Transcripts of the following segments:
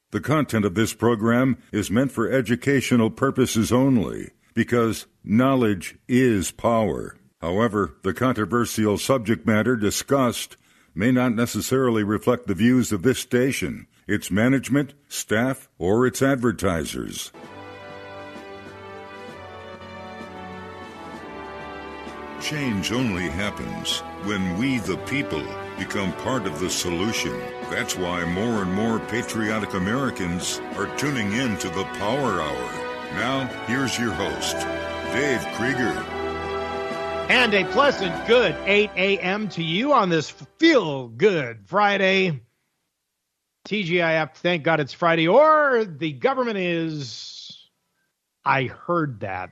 The content of this program is meant for educational purposes only, because knowledge is power. However, the controversial subject matter discussed may not necessarily reflect the views of this station, its management, staff, or its advertisers. Change only happens when we, the people, become part of the solution. That's why more and more patriotic Americans are tuning in to the Power Hour. Now, here's your host, Dave Krieger. And a pleasant good 8 a.m. to you on this feel-good Friday. TGIF, thank God it's Friday, or the government is... I heard that.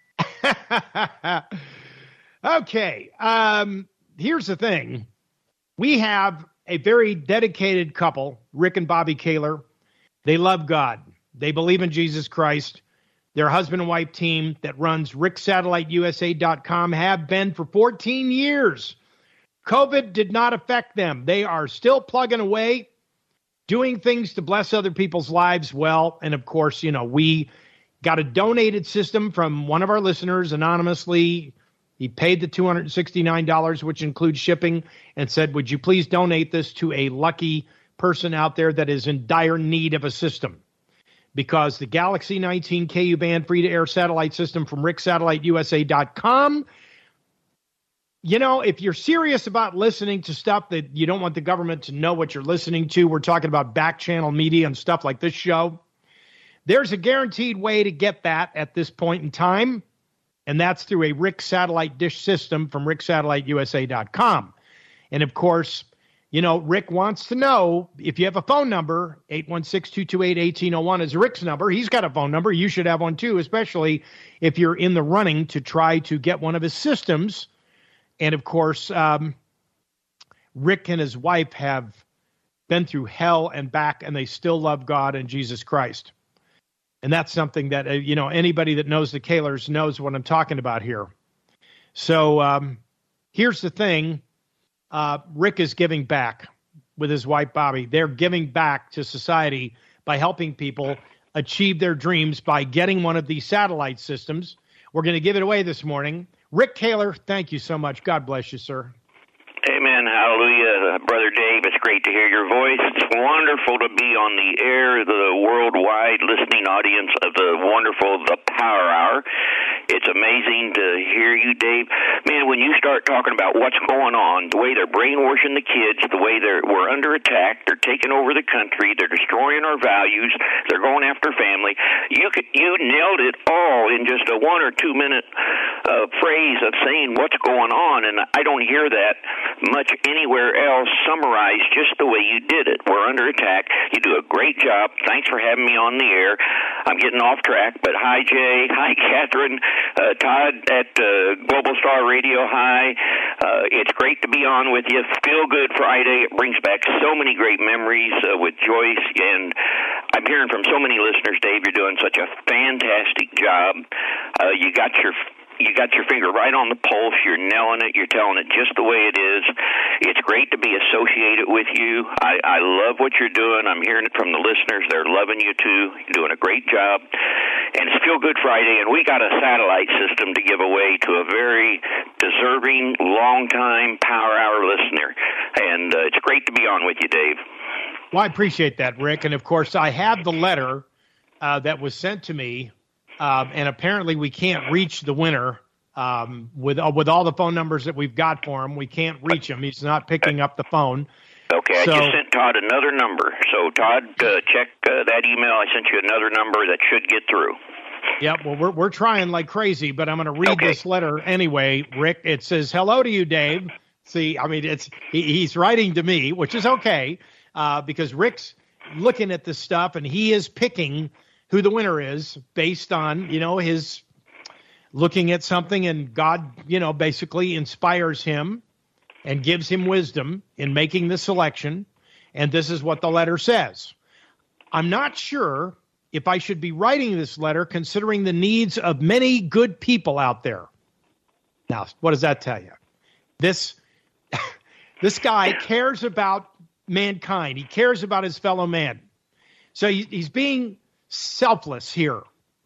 Okay, here's the thing. We have a very dedicated couple, Rick and Bobby Kaler. They love God. They believe in Jesus Christ. Their husband and wife team that runs ricksatelliteusa.com have been for 14 years. COVID did not affect them. They are still plugging away, doing things to bless other people's lives well. And of course, we got a donated system from one of our listeners anonymously. He paid the $269, which includes shipping, and said, would you please donate this to a lucky person out there that is in dire need of a system? Because the Galaxy 19 KU-band free-to-air satellite system from ricksatelliteusa.com, if you're serious about listening to stuff that you don't want the government to know what you're listening to, we're talking about back-channel media and stuff like this show, there's a guaranteed way to get that at this point in time, and that's through a Rick satellite dish system from ricksatelliteusa.com. And, of course, Rick wants to know if you have a phone number, 816-228-1801 is Rick's number. He's got a phone number. You should have one, too, especially if you're in the running to try to get one of his systems. And, of course, Rick and his wife have been through hell and back, and they still love God and Jesus Christ. And that's something that, anybody that knows the Kalers knows what I'm talking about here. So here's the thing. Rick is giving back with his wife, Bobby. They're giving back to society by helping people achieve their dreams by getting one of these satellite systems. We're going to give it away this morning. Rick Kaler, thank you so much. God bless you, sir. Amen. Hallelujah. Brother Dave, it's great to hear your voice. It's wonderful to be on the air, the worldwide listening audience of the Power Hour. It's amazing to hear you, Dave. Man, when you start talking about what's going on, the way they're brainwashing the kids, the way we're under attack, they're taking over the country, they're destroying our values, they're going after family. You nailed it all in just a 1 or 2 minute phrase of saying what's going on, and I don't hear that much anywhere else summarized just the way you did it. We're under attack. You do a great job. Thanks for having me on the air. I'm getting off track, but hi, Jay. Hi, Catherine. Todd at Global Star Radio. Hi. It's great to be on with you. Feel Good Friday. It brings back so many great memories with Joyce, and I'm hearing from so many listeners, Dave, you're doing such a fantastic job. You got your finger right on the pulse. You're nailing it. You're telling it just the way it is. It's great to be associated with you. I love what you're doing. I'm hearing it from the listeners. They're loving you, too. You're doing a great job. And it's Feel Good Friday, and we got a satellite system to give away to a very deserving, long-time Power Hour listener. And it's great to be on with you, Dave. Well, I appreciate that, Rick. And, of course, I have the letter that was sent to me. And apparently we can't reach the winner with all the phone numbers that we've got for him. We can't reach him. He's not picking up the phone. Okay, I just sent Todd another number. So, Todd, check that email. I sent you another number that should get through. Yeah, well, we're trying like crazy, but I'm going to read this letter anyway, Rick. It says, hello to you, Dave. See, I mean, he's writing to me, which is okay, because Rick's looking at this stuff, and he is picking who the winner is based on, his looking at something, and God, basically inspires him and gives him wisdom in making the selection. And this is what the letter says. I'm not sure if I should be writing this letter considering the needs of many good people out there. Now, what does that tell you? This guy cares about mankind. He cares about his fellow man. So he's being selfless here.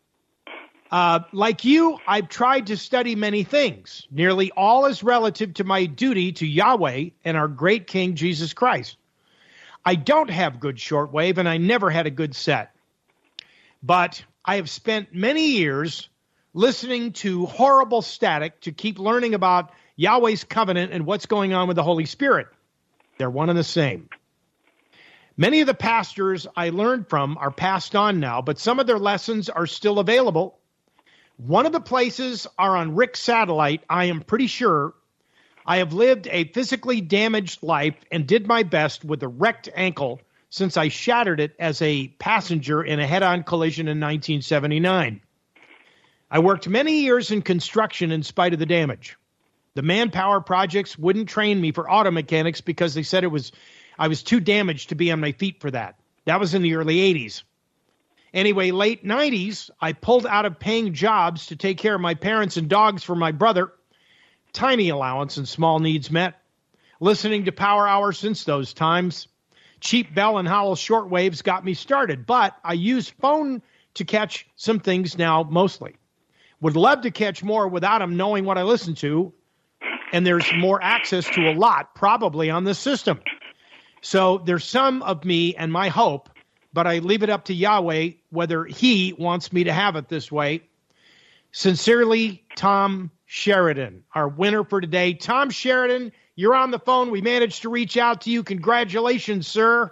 Like you, I've tried to study many things. Nearly all is relative to my duty to Yahweh and our great King Jesus Christ. I don't have good shortwave, and I never had a good set. But I have spent many years listening to horrible static to keep learning about Yahweh's covenant and what's going on with the Holy Spirit. They're one and the same. Many of the pastors I learned from are passed on now, but some of their lessons are still available. One of the places are on Rick's satellite, I am pretty sure. I have lived a physically damaged life and did my best with a wrecked ankle since I shattered it as a passenger in a head-on collision in 1979. I worked many years in construction in spite of the damage. The manpower projects wouldn't train me for auto mechanics because they said I was too damaged to be on my feet for that. That was in the early 80s. Anyway, late 90s, I pulled out of paying jobs to take care of my parents and dogs for my brother. Tiny allowance and small needs met. Listening to Power Hour since those times. Cheap Bell and Howell shortwaves got me started, but I use phone to catch some things now mostly. Would love to catch more without them knowing what I listen to, and there's more access to a lot probably on this system. So there's some of me and my hope, but I leave it up to Yahweh whether he wants me to have it this way. Sincerely, Tom Sheridan, our winner for today. Tom Sheridan, you're on the phone. We managed to reach out to you. Congratulations, sir.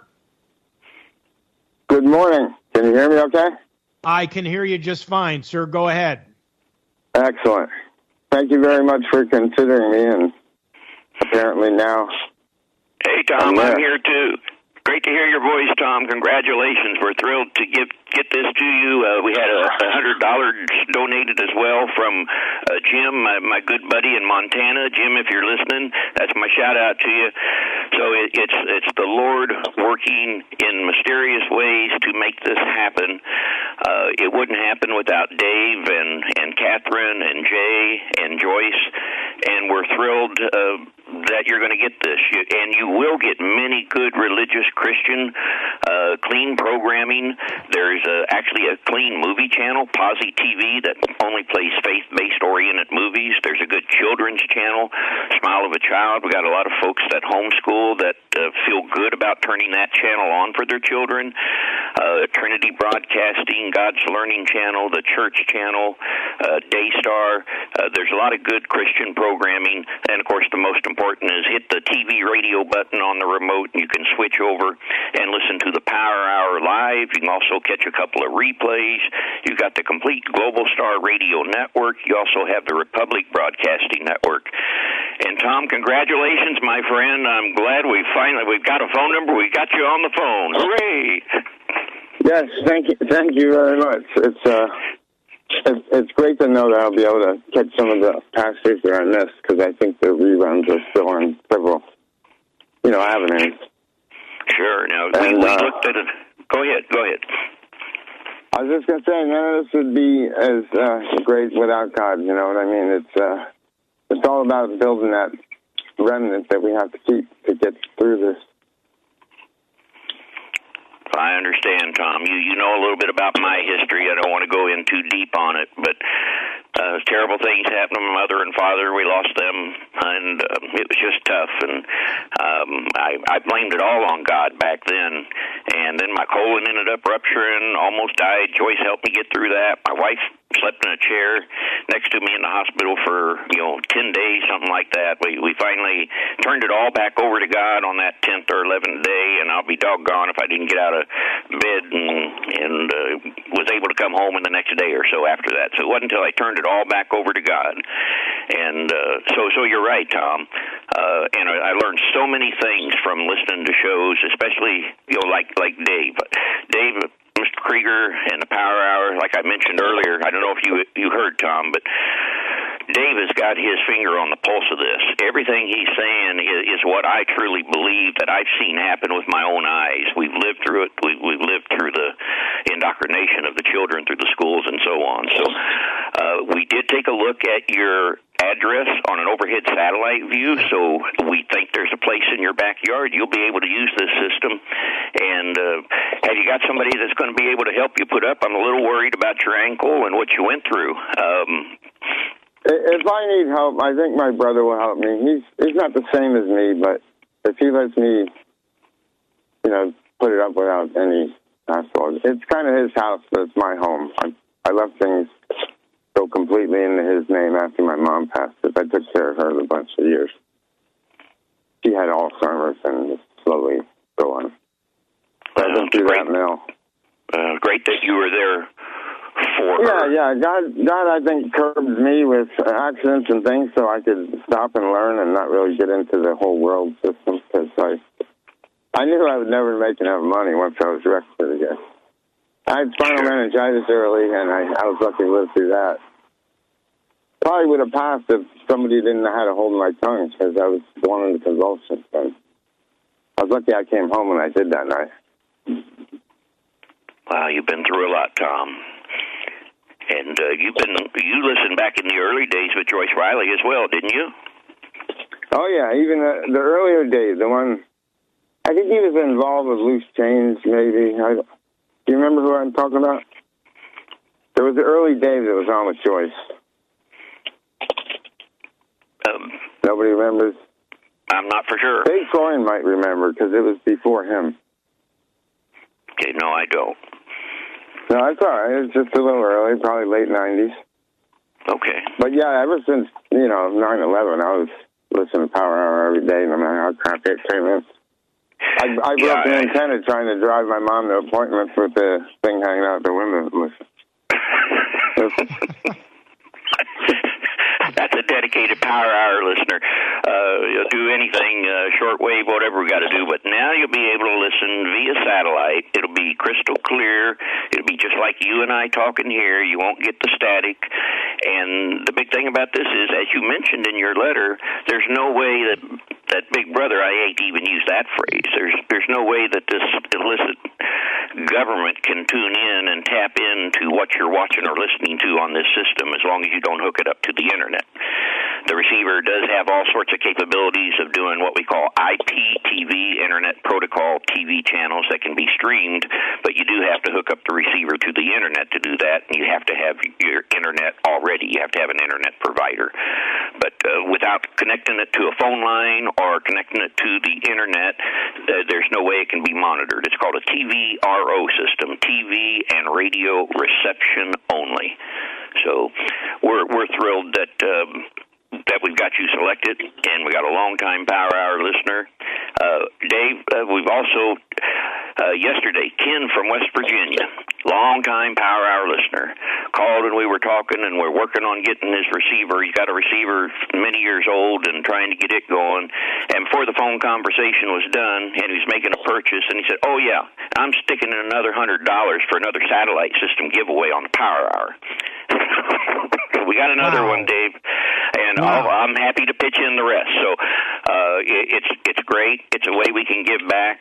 Good morning. Can you hear me okay? I can hear you just fine, sir. Go ahead. Excellent. Thank you very much for considering me, and apparently now... Hey, Tom, I'm here too. Great to hear your voice, Tom. Congratulations. We're thrilled to get this to you. We had $100 donated as well from Jim, my good buddy in Montana. Jim, if you're listening, that's my shout out to you. So it's the Lord working in mysterious ways to make this happen. It wouldn't happen without Dave and Catherine and Jay and Joyce, and we're thrilled that you're going to get this. And you will get many good religious Christian clean programming. There's actually a clean movie channel, Posse TV, that only plays faith-based oriented movies. There's a good children's channel, Smile of a Child. We got a lot of folks that homeschool that feel good about turning that channel on for their children. Trinity Broadcasting, God's Learning Channel, the Church Channel, Daystar. There's a lot of good Christian programming, and of course the most important is hit the TV radio button on the remote, and you can switch over and listen to the Power Hour live. You can also catch a couple of replays. You've got the complete Global Star Radio Network. You also have the Republic Broadcasting Network. And Tom, congratulations, my friend. I'm glad we've got a phone number. We got you on the phone. Hooray! Yes, thank you very much. It's great to know that I'll be able to catch some of the pastors that I missed, because I think the reruns are still on several, avenues. Sure. Now, we looked at it. Go ahead. I was just going to say, none of this would be as great without God, you know what I mean? It's all about building that remnant that we have to keep to get through this. I understand, Tom. You know a little bit about my history. I don't want to go in too deep on it, but terrible things happened to my mother and father. We lost them, and it was just tough. And I blamed it all on God back then. And then my colon ended up rupturing, almost died. Joyce helped me get through that. My wife slept in a chair next to me in the hospital for 10 days, something like that. We finally turned it all back over to God on that 10th or 11th day, and I'll be doggone if I didn't get out of bed and was able to come home in the next day or so after that. So it wasn't until I turned it all back over to God. And so you're right, Tom. And I learned so many things from listening to shows, especially like Dave. Mr. Krieger and the Power Hour, like I mentioned earlier, I don't know if you heard, Tom, but Dave has got his finger on the pulse of this. Everything he's saying is what I truly believe that I've seen happen with my own eyes. We've lived through it. We've lived through the indoctrination of the children through the schools and so on. So we did take a look at your address on an overhead satellite view, so we think there's a place in your backyard you'll be able to use this system. And have you you got somebody that's going to be able to help you put up. I'm a little worried about your ankle and what you went through. If I need help, I think my brother will help me. He's not the same as me, but if he lets me, put it up without any hassle, it's kind of his house, but it's my home. I left things go completely into his name after my mom passed, because I took care of her a bunch of years. She had Alzheimer's and was slowly going. I went through that mill. Great that you were there for her. Yeah. God, I think, curbed me with accidents and things so I could stop and learn and not really get into the whole world system, because I knew I would never make enough money once I was arrested again. I had spinal meningitis early, and I was lucky to live through that. Probably would have passed if somebody didn't know how to hold my tongue, because I was going into convulsions. And I was lucky I came home when I did that night. Wow, you've been through a lot, Tom. And you listened back in the early days with Joyce Riley as well, didn't you? Oh, yeah, even the earlier days, the one, I think he was involved with Loose Change, maybe. Do you remember who I'm talking about? There was the early days that was on with Joyce. Nobody remembers? I'm not for sure. Dave Coyne might remember, because it was before him. Okay, no, I don't. No, that's all right. It's just a little early, probably late 90s. Okay. But, yeah, ever since, 9/11, I was listening to Power Hour every day, no matter how crappy it came in. I broke an antenna trying to drive my mom to appointments with the thing hanging out the window. That's a dedicated Power Hour listener. You'll do anything, shortwave, whatever we got to do. But now you'll be able to listen via satellite. It'll be crystal clear. It'll be just like you and I talking here. You won't get the static. And the big thing about this is, as you mentioned in your letter, there's no way that Big Brother, I hate to even use that phrase, there's no way that this illicit government can tune in and tap into what you're watching or listening to on this system as long as you don't hook it up to the internet. The receiver does have all sorts of capabilities of doing what we call IPTV, Internet Protocol TV channels that can be streamed, but you do have to hook up the receiver to the internet to do that, and you have to have your internet already. You have to have an internet provider. But without connecting it to a phone line or connecting it to the internet, there's no way it can be monitored. It's called a TVRO system, TV and radio reception only. So we're thrilled that we've got you selected, and we got a long-time Power Hour listener. Dave, we've also, yesterday, Ken from West Virginia, long-time Power Hour listener, called and we were talking, and we're working on getting his receiver. He's got a receiver many years old and trying to get it going. And before the phone conversation was done, and he was making a purchase, and he said, oh, yeah, I'm sticking in another $100 for another satellite system giveaway on the Power Hour. We got another one, Dave, and I'm happy to pitch in the rest. So it's great. It's a way we can give back,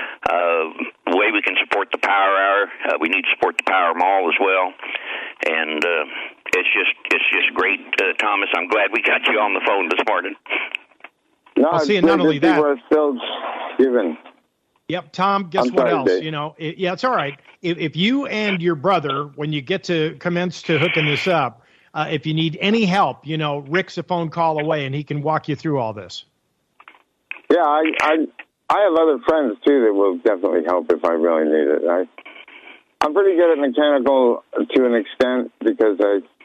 a way we can support the Power Hour. We need to support the Power Mall as well, and it's just great, Thomas. I'm glad we got you on the phone this morning. No, I'll see. Not only that, we're still giving. Yep, Tom, guess what else? Dave. It's all right. If you and your brother, when you get to commence to hooking this up, if you need any help, Rick's a phone call away, and he can walk you through all this. Yeah, I have other friends, too, that will definitely help if I really need it. I'm pretty good at mechanical to an extent because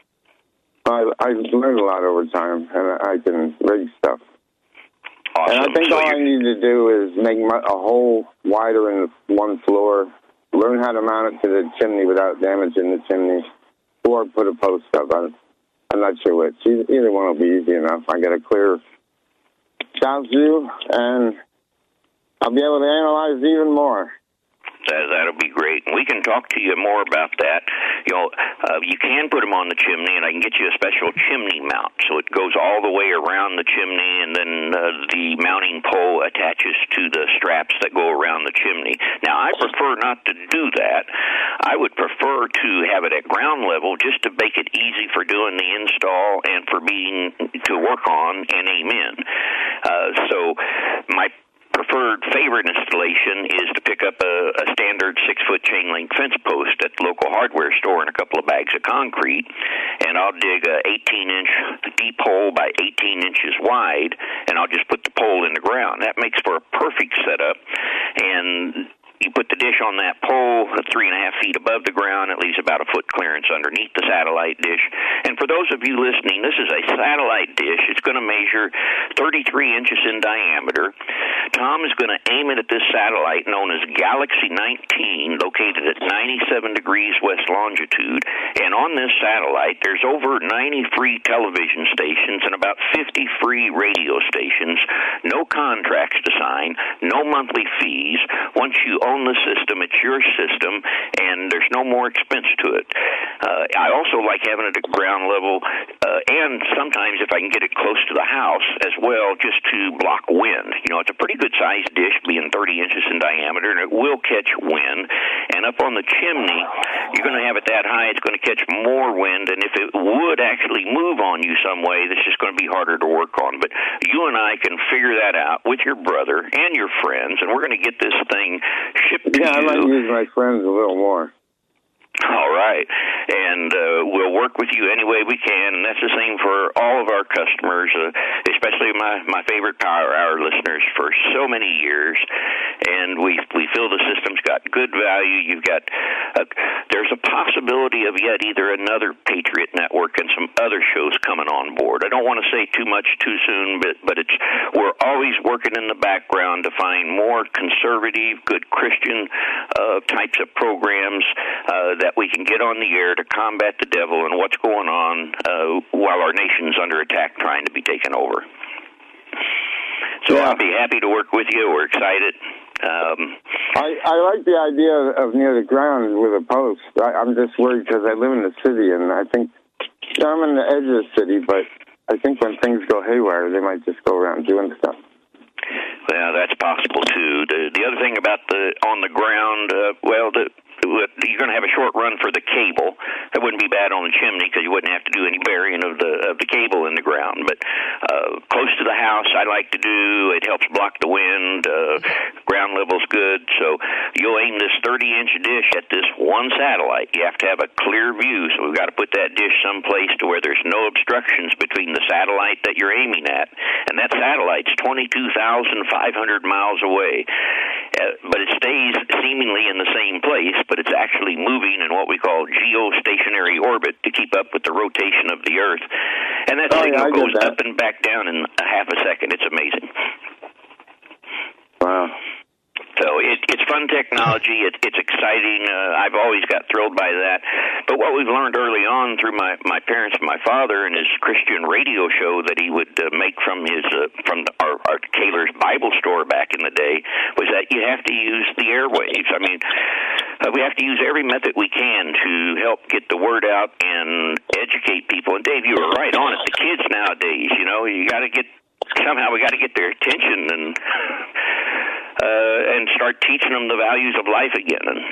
I've learned a lot over time, and I can rig stuff. Awesome. And I think all I need to do is make a hole wider in one floor, learn how to mount it to the chimney without damaging the chimney, or put a post up. I'm not sure which. Either one will be easy enough. I get a clear south view, and I'll be able to analyze even more. That'll be great. And we can talk to you more about that. You can put them on the chimney, and I can get you a special chimney mount. So it goes all the way around the chimney, and then the mounting pole attaches to the straps that go around the chimney. Now, I prefer not to do that. I would prefer to have it at ground level just to make it easy for doing the install and for being to work on and aim in. So preferred favorite installation is to pick up a standard 6-foot chain link fence post at the local hardware store and a couple of bags of concrete, and I'll dig a 18-inch deep hole by 18 inches wide, and I'll just put the pole in the ground. That makes for a perfect setup, and you put the dish on that pole 3.5 feet above the ground. It leaves about a foot clearance underneath the satellite dish. And for those of you listening, this is a satellite dish. It's going to measure 33 inches in diameter. Tom is going to aim it at this satellite known as Galaxy 19, located at 97 degrees west longitude. And on this satellite, there's over 90 free television stations and about 50 free radio stations. No contracts to sign, no monthly fees. Once you own the system, it's your system, and there's no more expense to it. I also like having it at ground level, and sometimes if I can get it close to the house as well, just to block wind. You know, it's a pretty good-sized dish, being 30 inches in diameter, and it will catch wind. And up on the chimney, you're going to have it that high, it's going to catch more wind, and if it would actually move on you some way, that's just going to be harder to work on. But you and I can figure that out with your brother and your friends, and we're going to get this thing shipped to you. Yeah, I might use my friends a little more. All right. And we'll work with you any way we can, and that's the same for all of our customers, especially my favorite Power Hour listeners for so many years. And we feel the system's got good value. You've got there's a possibility of yet either another Patriot Network and some other shows coming on board. I don't want to say too much too soon, but we're always working in the background to find more conservative, good Christian types of programs that we can get on the air to combat the devil and what's going on while our nation's under attack trying to be taken over. So yeah. I'll be happy to work with you. We're excited. I like the idea of near the ground with a post. I'm just worried because I live in the city, and I think I'm on the edge of the city, but I think when things go haywire, they might just go around doing stuff. Well, that's possible, too. The other thing about on the ground, you're going to have a short run for the cable. That wouldn't be bad on the chimney because you wouldn't have to do any burying of the cable in the ground. But close to the house, I like to do. It helps block the wind. Ground level's good. So you'll aim this 30-inch dish at this one satellite. You have to have a clear view, so we've got to put that dish someplace to where there's no obstructions between the satellite that you're aiming at. And that satellite's 22,500 miles away. But it stays seemingly in the same place, but it's actually moving in what we call geostationary orbit to keep up with the rotation of the Earth. And that signal goes up and back down in a half a second. It's amazing. Wow. So it's fun technology. It's exciting. I've always got thrilled by that. But what we've learned early on through my parents and my father and his Christian radio show that he would make from our Kaler's Bible store back in the day was that you have to use the airwaves. I mean, we have to use every method we can to help get the word out and educate people. And Dave, you were right on it. The kids nowadays, we got to get their attention and start teaching them the values of life again. And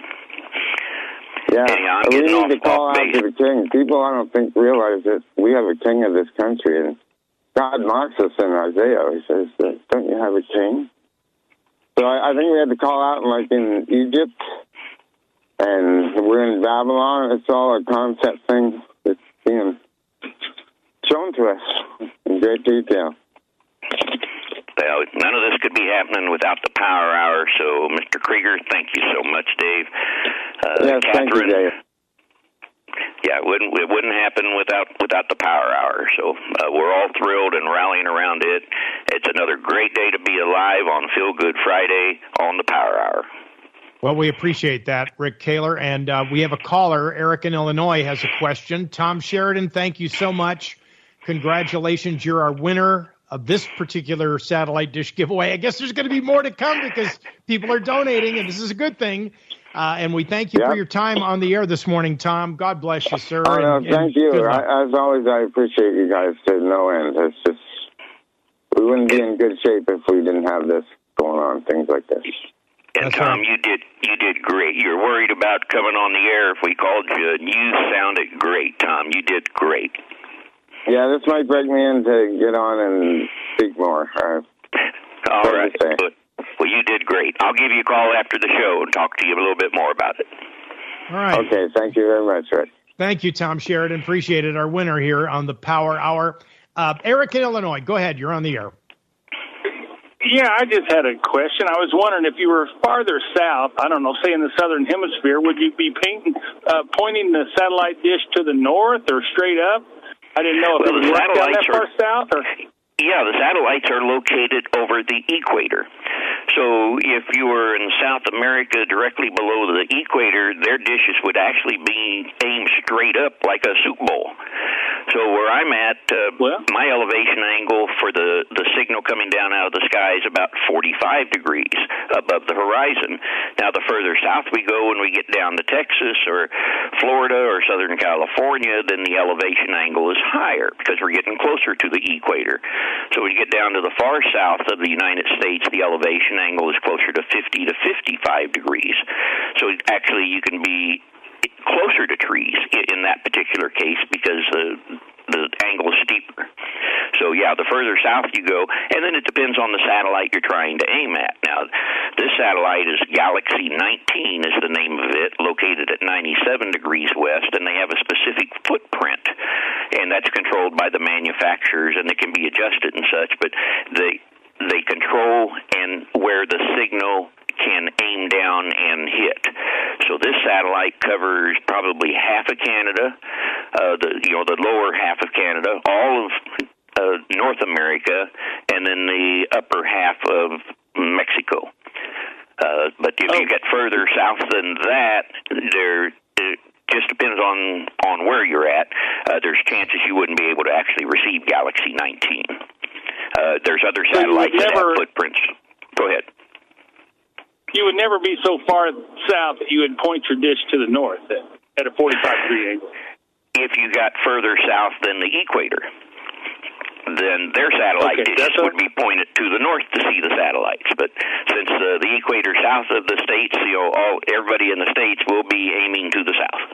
we need to call out to the king. People, I don't think, realize that we have a king of this country, and God mocks us in Isaiah. He says, don't you have a king? So I think we had to call out, like in Egypt, and we're in Babylon. It's all a concept thing that's being shown to us in great detail. Well, none of this could be happening without the Power Hour. So, Mr. Krieger, thank you so much, Dave. Yes, Catherine, thank you, Dave. Yeah, it wouldn't happen without the Power Hour. So we're all thrilled and rallying around it. It's another great day to be alive on Feel Good Friday on the Power Hour. Well, we appreciate that, Rick Kaler. And we have a caller. Eric in Illinois has a question. Tom Sheridan, thank you so much. Congratulations. You're our winner of this particular satellite dish giveaway. I guess there's going to be more to come because people are donating, and this is a good thing. And we thank you for your time on the air this morning, Tom. God bless you, sir. Thank you. As always, I appreciate you guys to no end. It's just, we wouldn't be in good shape if we didn't have this going on, things like this. And that's Tom, right. You did great. You're worried about coming on the air if we called you. You sounded great, Tom. You did great. Yeah, this might break me in to get on and speak more. All right. Good. Well, you did great. I'll give you a call after the show and talk to you a little bit more about it. All right. Okay, thank you very much, Rick. Thank you, Tom Sheridan. Appreciate it. Our winner here on the Power Hour. Eric in Illinois, go ahead. You're on the air. Yeah, I just had a question. I was wondering if you were farther south, I don't know, say in the southern hemisphere, would you be pointing the satellite dish to the north or straight up? I didn't know if it was right down that far south or... Yeah, the satellites are located over the equator. So if you were in South America directly below the equator, their dishes would actually be aimed straight up like a soup bowl. So where I'm at, my elevation angle for the signal coming down out of the sky is about 45 degrees above the horizon. Now, the further south we go when we get down to Texas or Florida or Southern California, then the elevation angle is higher because we're getting closer to the equator. So when you get down to the far south of the United States, the elevation angle is closer to 50 to 55 degrees. So actually you can be closer to trees in that particular case because the angle is steeper. So, yeah, the further south you go, and then it depends on the satellite you're trying to aim at. Now, this satellite is Galaxy 19 is the name of it, located at 97 degrees west, and they have a specific footprint, and that's controlled by the manufacturers, and it can be adjusted and such, but they control and where the signal can aim down and hit. So this satellite covers probably half of Canada, the lower half of Canada, all of North America, and then the upper half of Mexico. But if you get further south than that, it just depends on where you're at. There's chances you wouldn't be able to actually receive Galaxy 19. There's other satellites that have footprints. Go ahead. You would never be so far south that you would point your dish to the north at a 45-degree angle. If you got further south than the equator, then their satellite dishes would be pointed to the north to see the satellites. But since the equator south of the states, everybody in the states will be aiming to the south.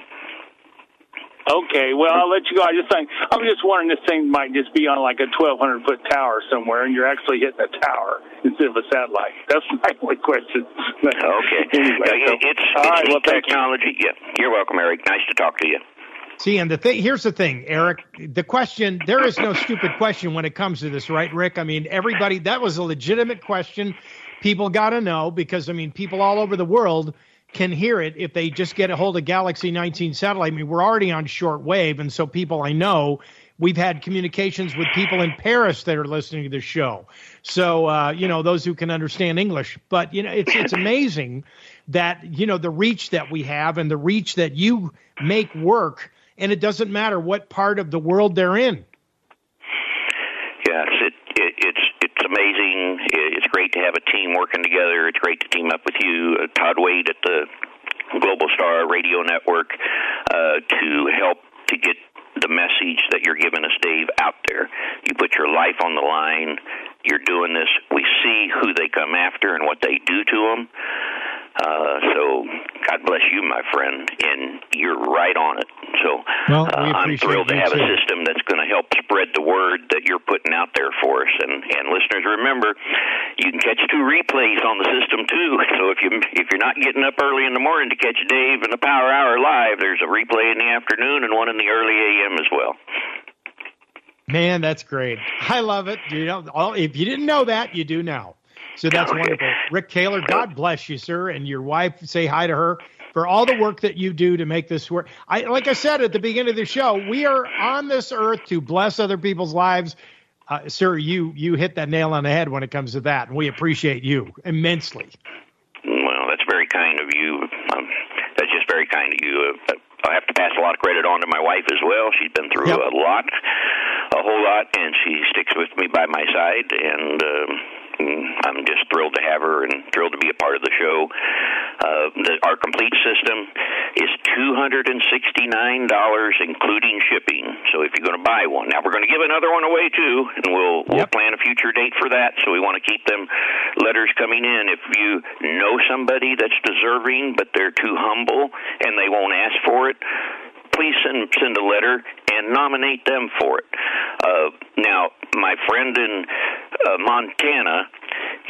Okay, well, I'll let you go. I'm just wondering, this thing might just be on like a 1,200-foot tower somewhere, and you're actually hitting a tower instead of a satellite. That's my only question. Okay. Anyway, it's neat technology. Yeah, you're welcome, Eric. Nice to talk to you. See, and here's the thing, Eric. The question, there is no stupid question when it comes to this, right, Rick? I mean, everybody, that was a legitimate question. People got to know because, I mean, people all over the world can hear it if they just get a hold of Galaxy 19 satellite. I mean, we're already on shortwave, and so people I know, we've had communications with people in Paris that are listening to the show. So, those who can understand English. But, it's amazing that, the reach that we have and the reach that you make work, and it doesn't matter what part of the world they're in. Yes, it's amazing. It's great to have a team working together. It's great to team up with you, Todd Wade at the Global Star Radio Network, to help to get the message that you're giving us, Dave, out there. You put your life on the line. You're doing this. We see who they come after and what they do to them. So God bless you, my friend, and you're right on it. So I'm thrilled to have a system that's going to help spread the word that you're putting out there for us. And listeners, remember, you can catch 2 replays on the system too. So if you're not getting up early in the morning to catch Dave and the Power Hour live, there's a replay in the afternoon and one in the early AM as well. Man, that's great. I love it. If you didn't know that, you do now. So that's wonderful. Rick Taylor, God bless you, sir, and your wife. Say hi to her for all the work that you do to make this work. Like I said at the beginning of the show, we are on this earth to bless other people's lives. Sir, you hit that nail on the head when it comes to that, and we appreciate you immensely. Well, that's very kind of you. That's just very kind of you. I have to pass a lot of credit on to my wife as well. She's been through a whole lot, and she sticks with me by my side, and I'm just thrilled to have her and thrilled to be a part of the show. Our complete system is $269, including shipping. So if you're going to buy one, now we're going to give another one away too, and we'll plan a future date for that. So we want to keep them letters coming in. If you know somebody that's deserving but they're too humble and they won't ask for it, please send a letter and nominate them for it. Now, my friend in Montana,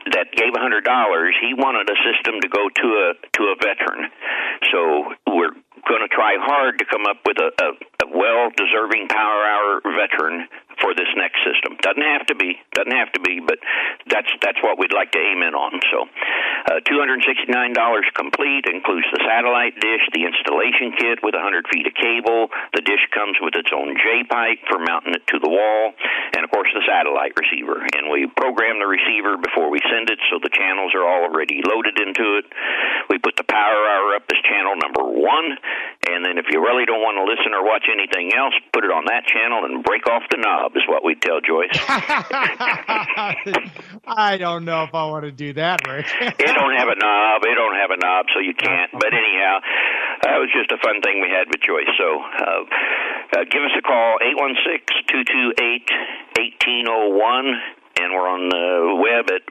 that gave $100, he wanted a system to go to a veteran. So we're going to try hard to come up with a well-deserving Power Hour veteran for this next system. Doesn't have to be, but that's what we'd like to aim in on. So $269 complete, includes the satellite dish, the installation kit with 100 feet of cable. The dish comes with its own J-pipe for mounting it to the wall, and of course the satellite receiver. And we program the receiver before we send it, so the channels are already loaded into it. We put the Power Hour up as channel number 1, and then if you really don't want to listen or watch anything else, put it on that channel and break off the knob, is what we'd tell Joyce. I don't know if I want to do that, Rick. It don't have a knob, so you can't. But anyhow, that was just a fun thing we had with Joyce. So give us a call, 816-228-1801, and we're on the web at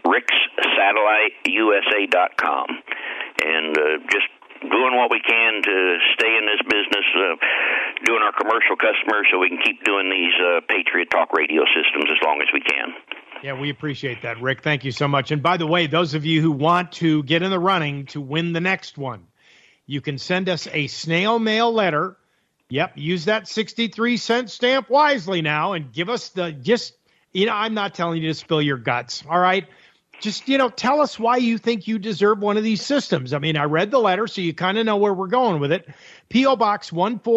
rickssatelliteusa.com. And just doing what we can to stay in this business, doing our commercial customers so we can keep doing these Patriot Talk radio systems as long as we can. Yeah, we appreciate that, Rick. Thank you so much. And by the way, those of you who want to get in the running to win the next one, you can send us a snail mail letter. Yep, use that 63-cent stamp wisely now and give us I'm not telling you to spill your guts, all right? Just, tell us why you think you deserve one of these systems. I mean, I read the letter, so you kind of know where we're going with it. P.O. Box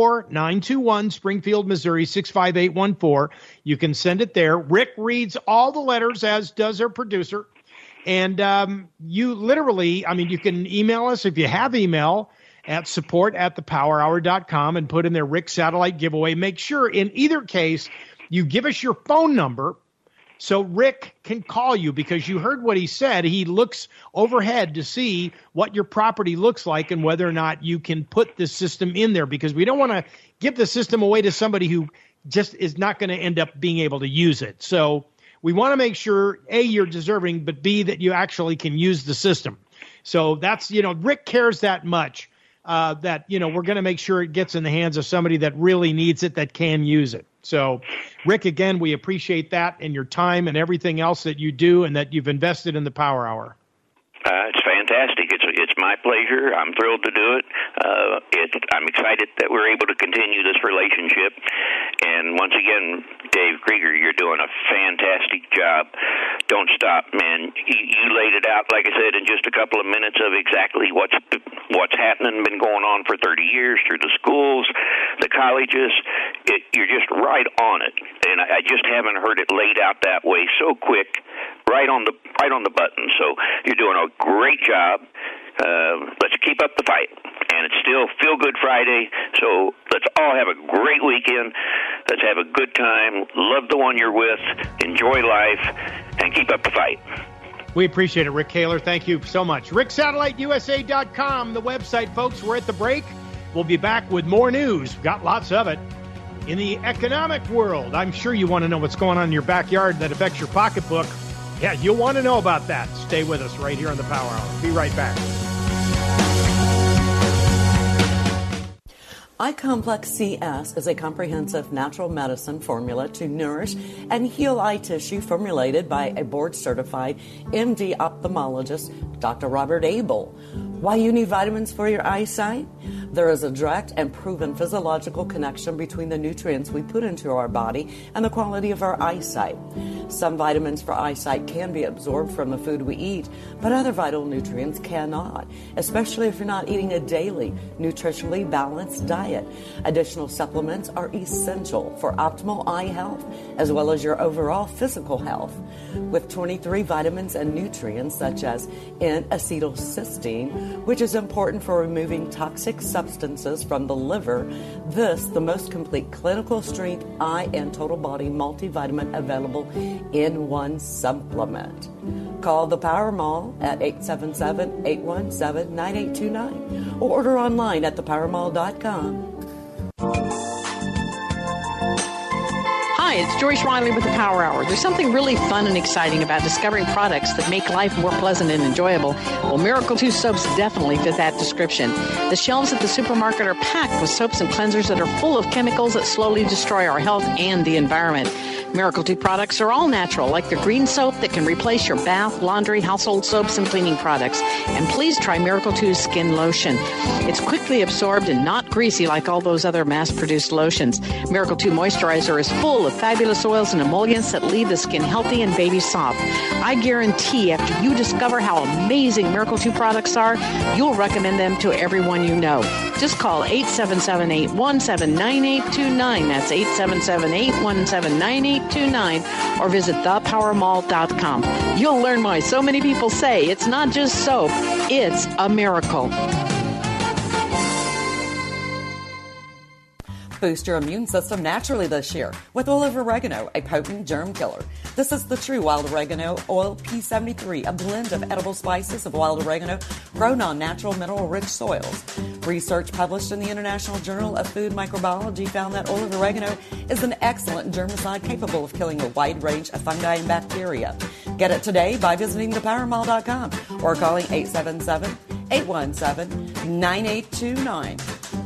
14921, Springfield, Missouri, 65814. You can send it there. Rick reads all the letters, as does our producer. And you literally, you can email us if you have email at support@thepowerhour.com and put in there Rick Satellite Giveaway. Make sure in either case you give us your phone number, so Rick can call you, because you heard what he said. He looks overhead to see what your property looks like and whether or not you can put this system in there, because we don't want to give the system away to somebody who just is not going to end up being able to use it. So we want to make sure, A, you're deserving, but B, that you actually can use the system. So that's, Rick cares that much that, we're going to make sure it gets in the hands of somebody that really needs it, that can use it. So, Rick, again, we appreciate that and your time and everything else that you do and that you've invested in the Power Hour. It's fantastic. It's my pleasure. I'm thrilled to do it. I'm excited that we're able to continue this relationship. And once again, Dave Krieger, you're doing a fantastic job. Don't stop, man. You laid it out, like I said, in just a couple of minutes of exactly what's happening, been going on for 30 years through the schools, the colleges. You're just right on it. And I just haven't heard it laid out that way so quick, right on the button. So you're doing a great job. Let's keep up the fight. And it's still Feel Good Friday, so let's all have a great weekend. Let's have a good time. Love the one you're with. Enjoy life, and keep up the fight. We appreciate it, Rick Kaler. Thank you so much. RickSatelliteUSA.com, the website, folks. We're at the break. We'll be back with more news. We've got lots of it. In the economic world, I'm sure you want to know what's going on in your backyard that affects your pocketbook. Yeah, you'll want to know about that. Stay with us right here on the Power Hour. Be right back. iComplex CS is a comprehensive natural medicine formula to nourish and heal eye tissue formulated by a board-certified MD ophthalmologist, Dr. Robert Abel. Why you need vitamins for your eyesight? There is a direct and proven physiological connection between the nutrients we put into our body and the quality of our eyesight. Some vitamins for eyesight can be absorbed from the food we eat, but other vital nutrients cannot, especially if you're not eating a daily, nutritionally balanced diet. Additional supplements are essential for optimal eye health, as well as your overall physical health. With 23 vitamins and nutrients such as N-acetylcysteine, which is important for removing toxic substances from the liver, the most complete clinical strength eye and total body multivitamin available in one supplement. Call the Power Mall at 877-817-9829 or order online at thepowermall.com. Hi, it's Joyce Riley with the Power Hour. There's something really fun and exciting about discovering products that make life more pleasant and enjoyable. Well, Miracle 2 soaps definitely fit that description. The shelves at the supermarket are packed with soaps and cleansers that are full of chemicals that slowly destroy our health and the environment. Miracle 2 products are all natural, like their green soap that can replace your bath, laundry, household soaps, and cleaning products. And please try Miracle 2's skin lotion. It's quickly absorbed and not greasy like all those other mass-produced lotions. Miracle 2 moisturizer is full of fabulous oils and emollients that leave the skin healthy and baby soft. I guarantee after you discover how amazing Miracle 2 products are, you'll recommend them to everyone you know. Just call 877-817-9829. That's 877-817-9829. Or visit thepowermall.com. You'll learn why so many people say it's not just soap, it's a miracle. Boost your immune system naturally this year with oil of oregano, a potent germ killer. This is the true wild oregano oil P73, a blend of edible spices of wild oregano grown on natural mineral-rich soils. Research published in the International Journal of Food Microbiology found that oil of oregano is an excellent germicide capable of killing a wide range of fungi and bacteria. Get it today by visiting thepowermall.com or calling 877-817-9829.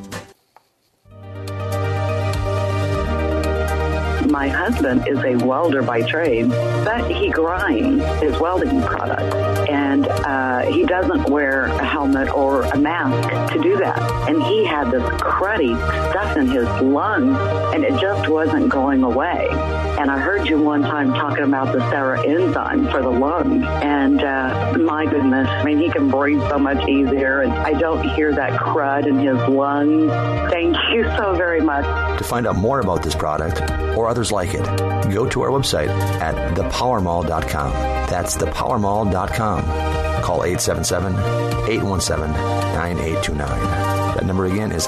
My husband is a welder by trade, but he grinds his welding products, and he doesn't wear a helmet or a mask to do that. And he had this cruddy stuff in his lungs, and it just wasn't going away. And I heard you one time talking about the Sarah enzyme for the lungs, and my goodness, I mean, he can breathe so much easier, and I don't hear that crud in his lungs. Thank you so very much. To find out more about this product or others like it, go to our website at thepowermall.com. That's thepowermall.com. Call 877-817-9829. That number again is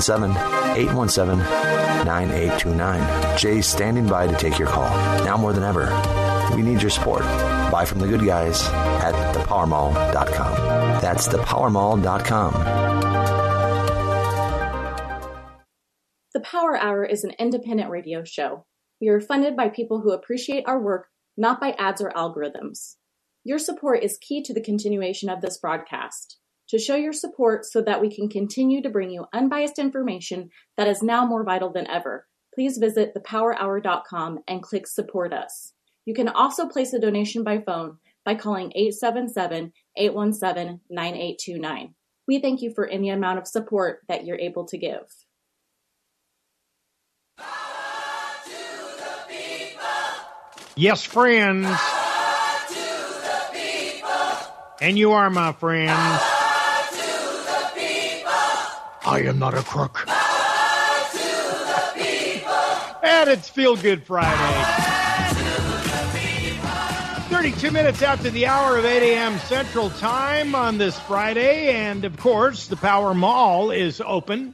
877-817-9829. Jay's standing by to take your call. Now more than ever, we need your support. Buy from the good guys at thepowermall.com. That's thepowermall.com. The Power Hour is an independent radio show. We are funded by people who appreciate our work, not by ads or algorithms. Your support is key to the continuation of this broadcast. To show your support so that we can continue to bring you unbiased information that is now more vital than ever, please visit thepowerhour.com and click Support Us. You can also place a donation by phone by calling 877-817-9829. We thank you for any amount of support that you're able to give. Yes, friends. And you are my friends. I am not a crook. And it's Feel Good Friday. 32 minutes after the hour of 8 a.m. Central Time on this Friday. And, of course, the Power Mall is open.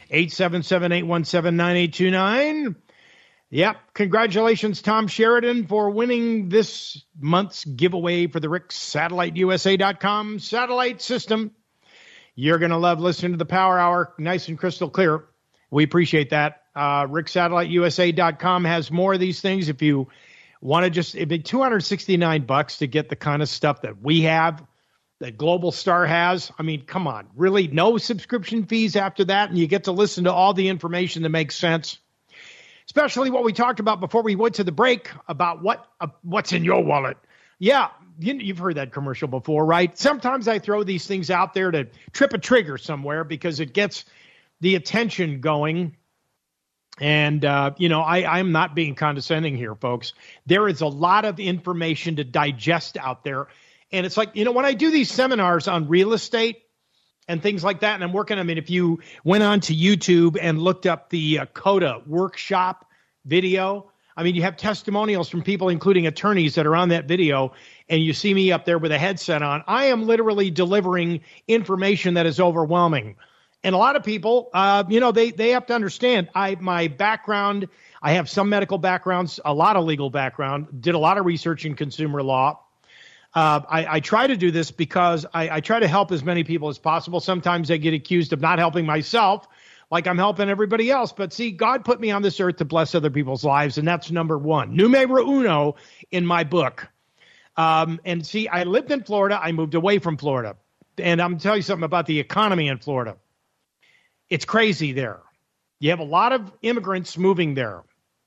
877-817-9829. Yep. Congratulations, Tom Sheridan, for winning this month's giveaway for the RickSatelliteUSA.com satellite system. You're going to love listening to the Power Hour, nice and crystal clear. We appreciate that. RickSatelliteUSA.com has more of these things. If you want to just, it'd be $269 to get the kind of stuff that we have, that Global Star has. I mean, come on, really? No subscription fees after that, and you get to listen to all the information that makes sense. Especially what we talked about before we went to the break about what's in your wallet. Yeah, you've heard that commercial before, right? Sometimes I throw these things out there to trip a trigger somewhere because it gets the attention going. And, I'm not being condescending here, folks. There is a lot of information to digest out there. And it's like, when I do these seminars on real estate and things like that, and I'm working, if you went on to YouTube and looked up the CODA workshop video, you have testimonials from people, including attorneys, that are on that video, and you see me up there with a headset on. I am literally delivering information that is overwhelming. And a lot of people, they have to understand, my background, I have some medical backgrounds, a lot of legal background, did a lot of research in consumer law. I try to do this because I try to help as many people as possible. Sometimes I get accused of not helping myself, like I'm helping everybody else. But see, God put me on this earth to bless other people's lives, and that's number one. Numero uno in my book. And see, I lived in Florida. I moved away from Florida. And I'm going to tell you something about the economy in Florida. It's crazy there. You have a lot of immigrants moving there.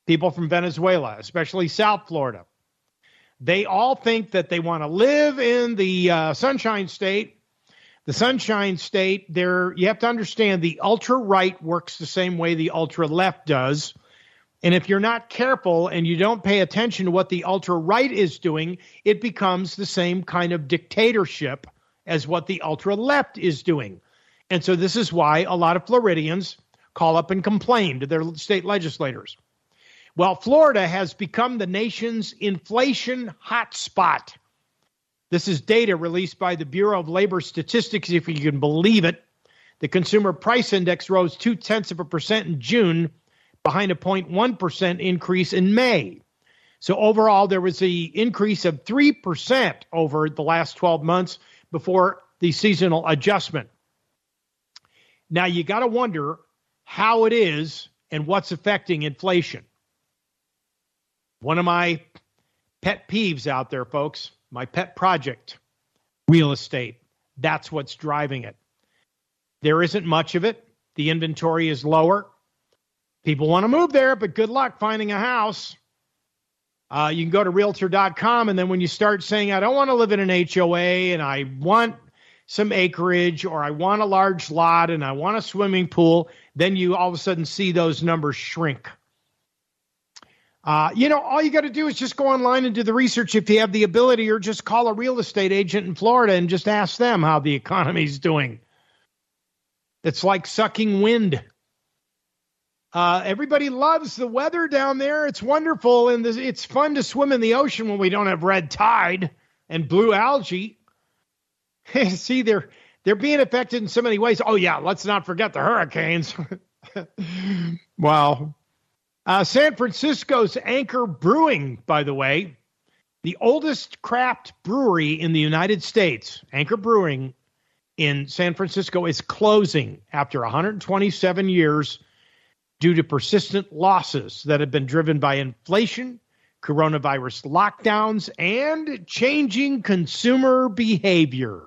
people from Venezuela, especially South Florida. They all think that they want to live in the Sunshine State. The Sunshine State, you have to understand the ultra-right works the same way the ultra-left does. And if you're not careful and you don't pay attention to what the ultra-right is doing, it becomes the same kind of dictatorship as what the ultra-left is doing. And so this is why a lot of Floridians call up and complain to their state legislators. Well, Florida has become the nation's inflation hotspot. This is data released by the Bureau of Labor Statistics, if you can believe it. The Consumer Price Index rose 0.2% in June, behind a 0.1% increase in May. So overall, there was an increase of 3% over the last 12 months before the seasonal adjustment. Now, you got to wonder how it is and what's affecting inflation. One of my pet peeves out there, folks, my pet project, real estate. That's what's driving it. There isn't much of it. The inventory is lower. People want to move there, but good luck finding a house. You can go to Realtor.com, and then when you start saying, I don't want to live in an HOA, and I want some acreage, or I want a large lot, and I want a swimming pool, then you all of a sudden see those numbers shrink. All you got to do is just go online and do the research if you have the ability, or just call a real estate agent in Florida and just ask them how the economy's doing. It's like sucking wind. Everybody loves the weather down there. It's wonderful, and it's fun to swim in the ocean when we don't have red tide and blue algae. See, they're being affected in so many ways. Oh, yeah, let's not forget the hurricanes. Wow. San Francisco's Anchor Brewing, by the way, the oldest craft brewery in the United States, Anchor Brewing in San Francisco, is closing after 127 years due to persistent losses that have been driven by inflation, coronavirus lockdowns, and changing consumer behavior.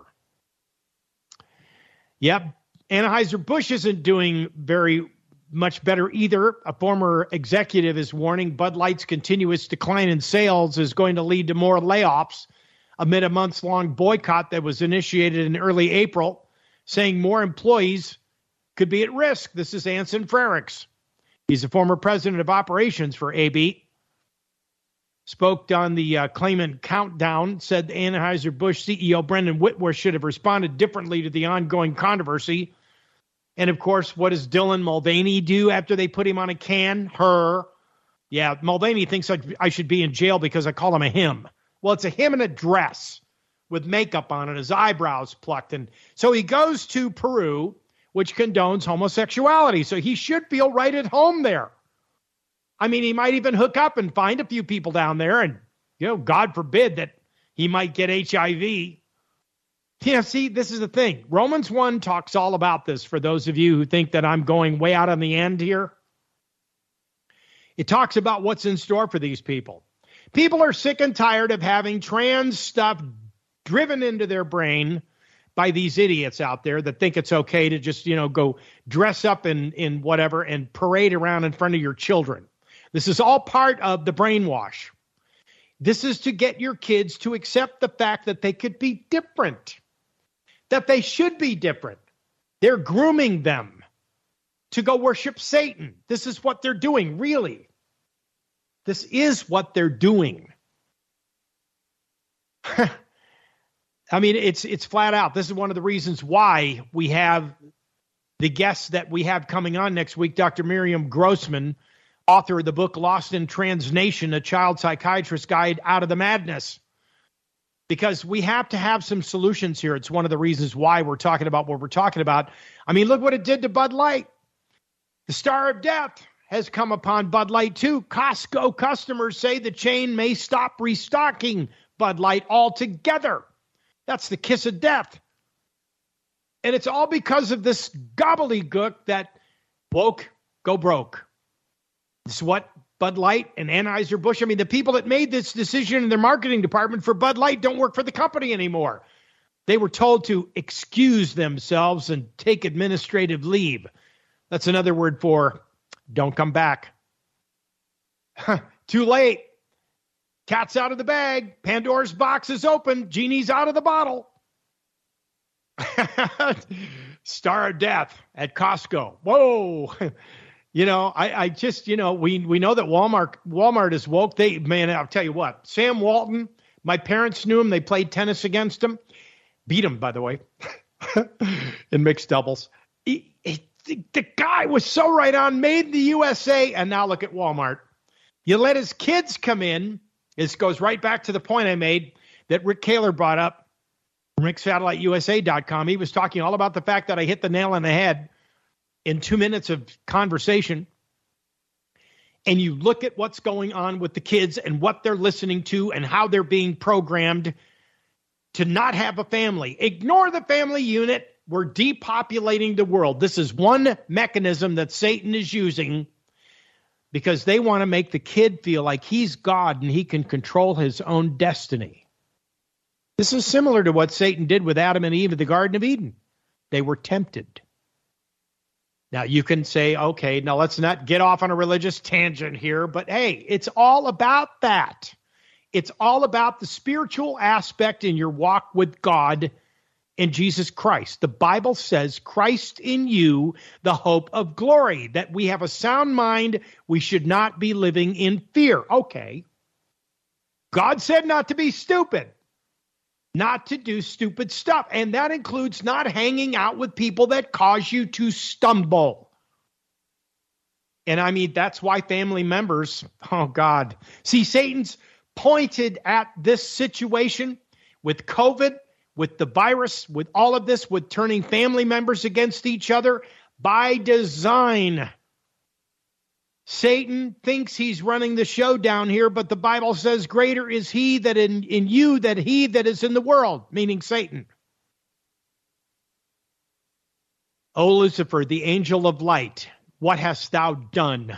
Yep, Anheuser-Busch isn't doing very much better either. A former executive is warning Bud Light's continuous decline in sales is going to lead to more layoffs amid a months-long boycott that was initiated in early April, saying more employees could be at risk. This is Anson Frericks. He's the former president of operations for AB. Spoke on the Claimant Countdown, said Anheuser-Busch CEO Brendan Whitworth should have responded differently to the ongoing controversy. And, of course, what does Dylan Mulvaney do after they put him on a can? Yeah, Mulvaney thinks I should be in jail because I call him a him. Well, it's a him in a dress with makeup on and his eyebrows plucked. And so he goes to Peru, which condones homosexuality. So he should feel right at home there. I mean, he might even hook up and find a few people down there. And, God forbid that he might get HIV. Yeah, see, this is the thing. Romans 1 talks all about this for those of you who think that I'm going way out on the end here. It talks about what's in store for these people. People are sick and tired of having trans stuff driven into their brain by these idiots out there that think it's okay to just, go dress up in whatever and parade around in front of your children. This is all part of the brainwash. This is to get your kids to accept the fact that they could be different, that they should be different. They're grooming them to go worship Satan. This is what they're doing, really. This is what they're doing. I mean, it's flat out. This is one of the reasons why we have the guests that we have coming on next week, Dr. Miriam Grossman, author of the book Lost in Transnation, A Child Psychiatrist's Guide Out of the Madness. Because we have to have some solutions here. It's one of the reasons why we're talking about what we're talking about. I mean, look what it did to Bud Light. The star of death has come upon Bud Light too. Costco customers say the chain may stop restocking Bud Light altogether. That's the kiss of death. And it's all because of this gobbledygook that woke, go broke. This is what Bud Light and Anheuser-Busch, I mean, the people that made this decision in their marketing department for Bud Light don't work for the company anymore. They were told to excuse themselves and take administrative leave. That's another word for don't come back. Too late. Cat's out of the bag. Pandora's box is open. Genie's out of the bottle. Star of Death at Costco. Whoa. I just, we know that Walmart is woke. I'll tell you what, Sam Walton, my parents knew him. They played tennis against him. Beat him, by the way, in mixed doubles. The guy was so right on, made in the USA, and now look at Walmart. You let his kids come in. This goes right back to the point I made that Rick Kaler brought up, RickSatelliteUSA.com. He was talking all about the fact that I hit the nail on the head in 2 minutes of conversation. And you look at what's going on with the kids and what they're listening to and how they're being programmed to not have a family. Ignore the family unit. We're depopulating the world. This is one mechanism that Satan is using because they want to make the kid feel like he's God and he can control his own destiny. This is similar to what Satan did with Adam and Eve at the Garden of Eden. They were tempted. Now, you can say, okay, now let's not get off on a religious tangent here, but hey, it's all about that. It's all about the spiritual aspect in your walk with God and Jesus Christ. The Bible says Christ in you, the hope of glory, that we have a sound mind. We should not be living in fear. Okay. God said not to be stupid, not to do stupid stuff. And that includes not hanging out with people that cause you to stumble. And I mean, that's why family members, oh God. See, Satan's pointed at this situation with COVID, with the virus, with all of this, with turning family members against each other by design. Satan thinks he's running the show down here, but the Bible says greater is he that in you than he that is in the world, meaning Satan. O Lucifer, the angel of light, what hast thou done?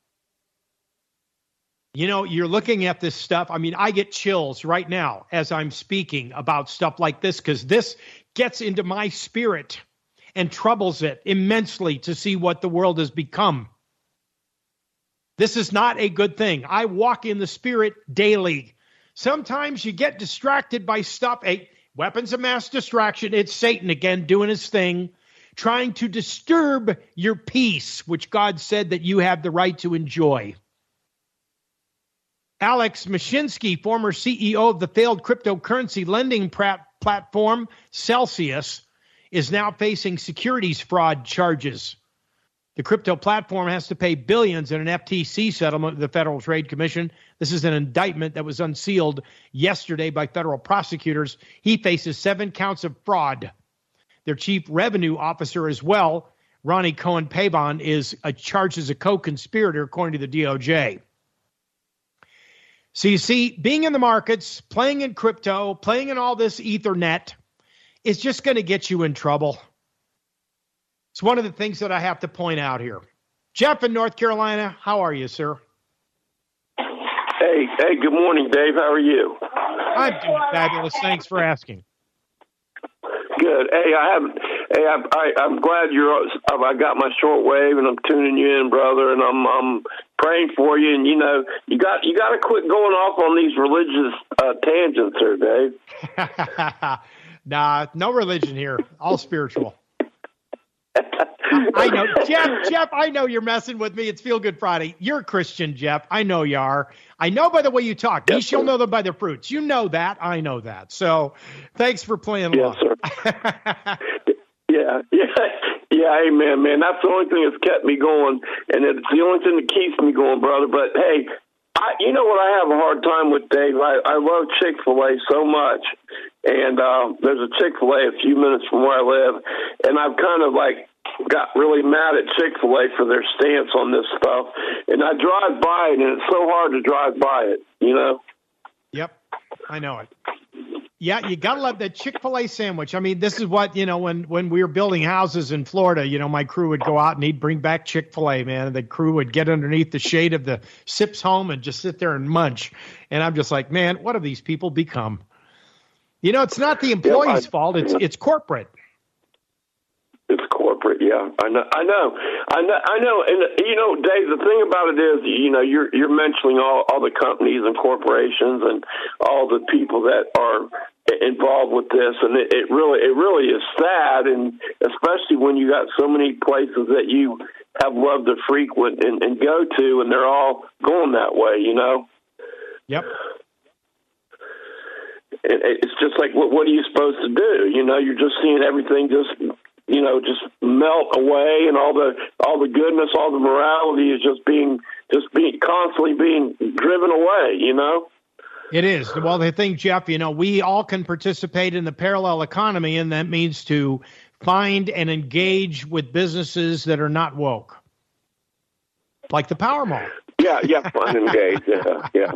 You're looking at this stuff. I mean, I get chills right now as I'm speaking about stuff like this because this gets into my spirit and troubles it immensely to see what the world has become. This is not a good thing. I walk in the spirit daily. Sometimes you get distracted by stuff. Weapons of mass distraction. It's Satan again doing his thing, trying to disturb your peace, which God said that you have the right to enjoy. Alex Mashinsky, former CEO of the failed cryptocurrency lending platform Celsius, is now facing securities fraud charges. The crypto platform has to pay billions in an FTC settlement with the Federal Trade Commission. This is an indictment that was unsealed yesterday by federal prosecutors. He faces 7 counts of fraud. Their chief revenue officer as well, Ronnie Cohen-Pavon, is charged as a co-conspirator, according to the DOJ. So you see, being in the markets, playing in crypto, playing in all this Ethernet is just going to get you in trouble. It's one of the things that I have to point out here. Jeff in North Carolina, how are you, sir? Hey, good morning, Dave. How are you? I'm doing fabulous. Thanks for asking. Good. Hey, I'm glad I got my shortwave and I'm tuning you in, brother, and I'm praying for you. And you got to quit going off on these religious tangents there, Dave. Nah, no religion here. All spiritual. I know, Jeff, I know you're messing with me. It's Feel Good Friday. You're a Christian, Jeff. I know you are. I know by the way you talk. Yes, you shall know them by their fruits. You know that. I know that. So thanks for playing along. Yes, sir. Yeah, amen, man. That's the only thing that's kept me going, and it's the only thing that keeps me going, brother. But, hey, you know what I have a hard time with, Dave? I love Chick-fil-A so much, and there's a Chick-fil-A a few minutes from where I live, and I've kind of, got really mad at Chick-fil-A for their stance on this stuff. And I drive by it, and it's so hard to drive by it, Yep, I know it. Yeah, you got to love that Chick-fil-A sandwich. I mean, this is what, when we were building houses in Florida, my crew would go out and he'd bring back Chick-fil-A, man. And the crew would get underneath the shade of the Sips home and just sit there and munch. And I'm just like, man, what have these people become? It's not the employee's fault. It's corporate. It's corporate, yeah. I know. And Dave, the thing about it is, you're mentioning all the companies and corporations and all the people that are involved with this, and it really is sad, and especially when you got so many places that you have loved to frequent and go to, and they're all going that way, Yep. It's just like, what are you supposed to do? You're just seeing everything just melt away, and all the goodness, all the morality is just being constantly being driven away, It is. Well, the thing, Jeff, we all can participate in the parallel economy, and that means to find and engage with businesses that are not woke, like the Power Mall. Yeah, find and engage. Yeah.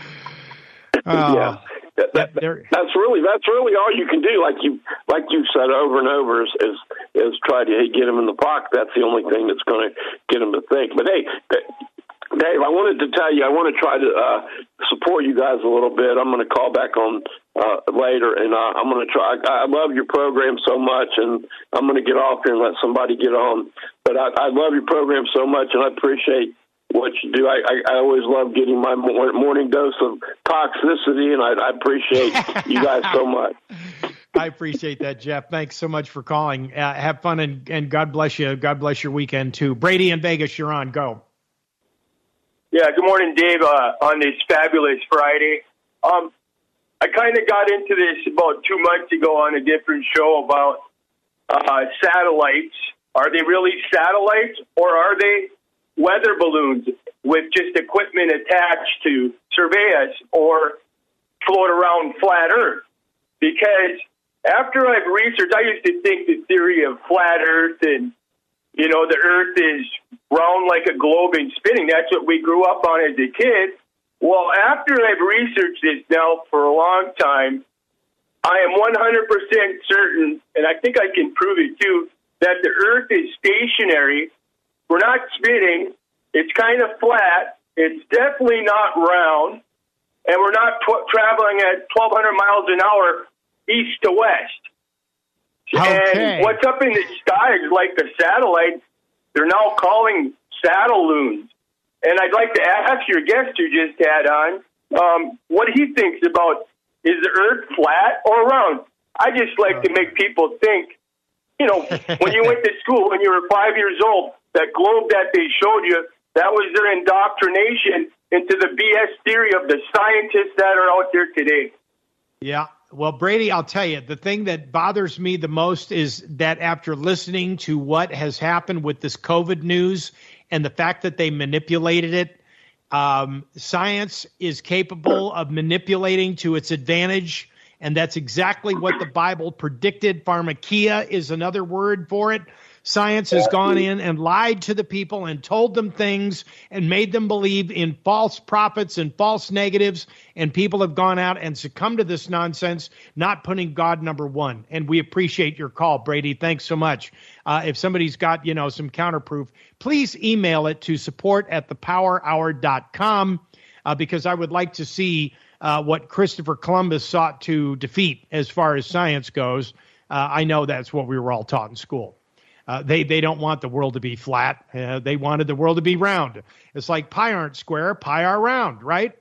Yeah. That's really all you can do. Like you said over and over is try to get them in the pocket. That's the only thing that's going to get them to think. But hey, Dave, I wanted to tell you, I want to try to support you guys a little bit. I'm going to call back on later, and I'm going to try. I love your program so much, and I'm going to get off here and let somebody get on. But I love your program so much, and I appreciate what you do. I always love getting my morning dose of toxicity, and I appreciate you guys so much. I appreciate that, Jeff. Thanks so much for calling. Have fun, and God bless you. God bless your weekend, too. Brady in Vegas, you're on. Go. Yeah, good morning, Dave, on this fabulous Friday. I kind of got into this about 2 months ago on a different show about satellites. Are they really satellites, or are they weather balloons with just equipment attached to survey us or float around flat Earth? Because after I've researched, I used to think the theory of flat Earth and, the Earth is round like a globe and spinning. That's what we grew up on as a kid. Well, after I've researched this now for a long time, I am 100% certain, and I think I can prove it too, that the Earth is stationary. We're not spinning. It's kind of flat. It's definitely not round. And we're not traveling at 1,200 miles an hour east to west. Okay. And what's up in the sky is like the satellites. They're now calling satelloons. And I'd like to ask your guest who just had on what he thinks about, is the Earth flat or round? I just like to make people think, when you went to school, when you were 5 years old, that globe that they showed you, that was their indoctrination into the BS theory of the scientists that are out there today. Yeah. Well, Brady, I'll tell you, the thing that bothers me the most is that after listening to what has happened with this COVID news and the fact that they manipulated it, science is capable of manipulating to its advantage, and that's exactly what the Bible predicted. Pharmakia is another word for it. Science has gone in and lied to the people and told them things and made them believe in false prophets and false negatives, and people have gone out and succumbed to this nonsense, not putting God number one. And we appreciate your call, Brady. Thanks so much. If somebody's got, some counterproof, please email it to support@thepowerhour.com because I would like to see what Christopher Columbus sought to defeat as far as science goes. I know that's what we were all taught in school. They don't want the world to be flat. They wanted the world to be round. It's like pi aren't square, pi are round, right?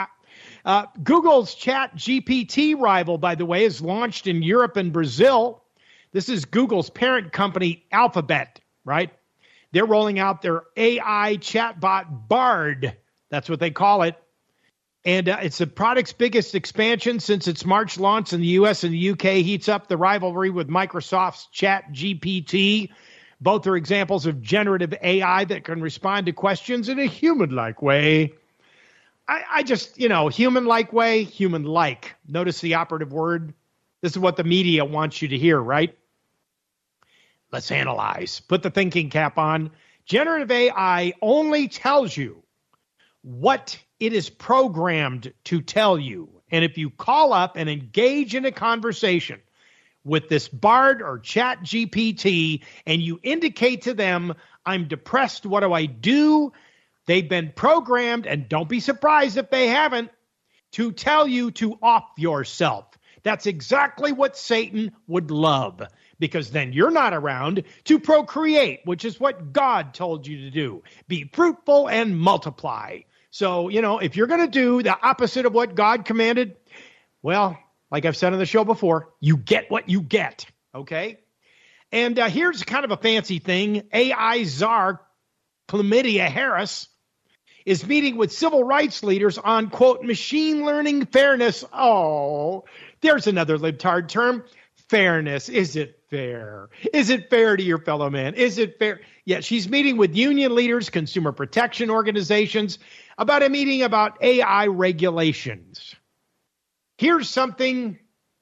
Google's ChatGPT rival, by the way, is launched in Europe and Brazil. This is Google's parent company, Alphabet, right? They're rolling out their AI chatbot, Bard. That's what they call it. And it's the product's biggest expansion since its March launch in the U.S. and the U.K. heats up the rivalry with Microsoft's ChatGPT. Both are examples of generative AI that can respond to questions in a human-like way. I just, human-like way, human-like. Notice the operative word. This is what the media wants you to hear, right? Let's analyze. Put the thinking cap on. Generative AI only tells you what it is programmed to tell you. And if you call up and engage in a conversation with this Bard or ChatGPT and you indicate to them, I'm depressed, what do I do? They've been programmed, and don't be surprised if they haven't, to tell you to off yourself. That's exactly what Satan would love. because then you're not around to procreate, which is what God told you to do. Be fruitful and multiply. So, if you're going to do the opposite of what God commanded, well, like I've said on the show before, you get what you get, okay? And here's kind of a fancy thing. AI czar Chlamydia Harris is meeting with civil rights leaders on, quote, machine learning fairness. Oh, there's another libtard term. Fairness. Is it fair? Is it fair to your fellow man? Is it fair? Yeah, she's meeting with union leaders, consumer protection organizations, about a meeting about AI regulations. Here's something,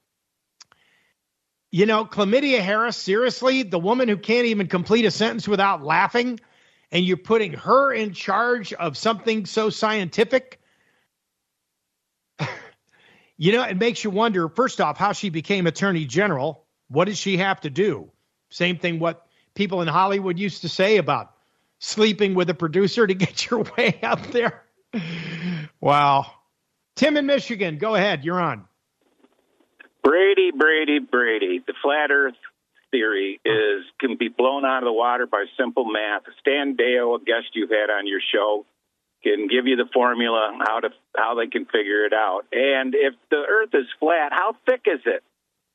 Chlamydia Harris, seriously, the woman who can't even complete a sentence without laughing, and you're putting her in charge of something so scientific? It makes you wonder, first off, how she became attorney general. What did she have to do? Same thing what people in Hollywood used to say about sleeping with a producer to get your way up there. Wow. Tim in Michigan, go ahead. You're on. Brady. The flat earth theory can be blown out of the water by simple math. Stan Dale, a guest you've had on your show, can give you the formula how they can figure it out. And if the earth is flat, how thick is it?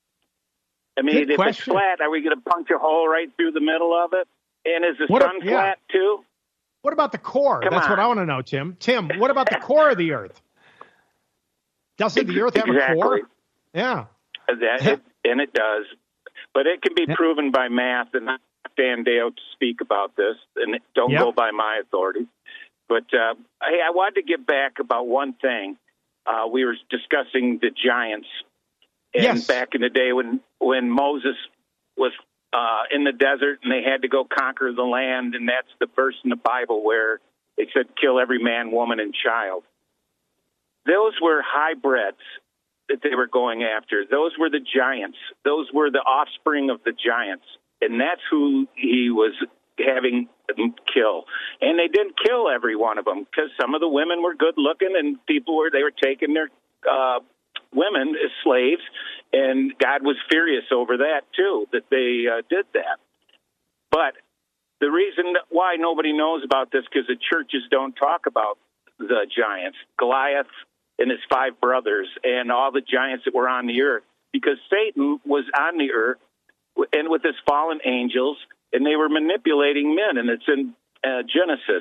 I mean, if it's flat, are we going to punch a hole right through the middle of it? And is the sun flat too? What about the core? That's what I want to know, Tim. Tim, what about the core of the earth? Doesn't the earth have a core? Yeah. And it does. But it can be proven by math, and not Stan Dale to speak about this, and don't go by my authority. But hey, I wanted to get back about one thing. We were discussing the giants, and back in the day when Moses was in the desert and they had to go conquer the land, and that's the verse in the Bible where they said, kill every man, woman, and child. Those were hybrids that they were going after. Those were the giants. Those were the offspring of the giants. And that's who he was having them kill. And they didn't kill every one of them because some of the women were good looking and they were taking their women as slaves. And God was furious over that too, that they did that. But the reason why nobody knows about this because the churches don't talk about the giants, Goliath and his 5 brothers, and all the giants that were on the earth, because Satan was on the earth and with his fallen angels, and they were manipulating men, and it's in Genesis.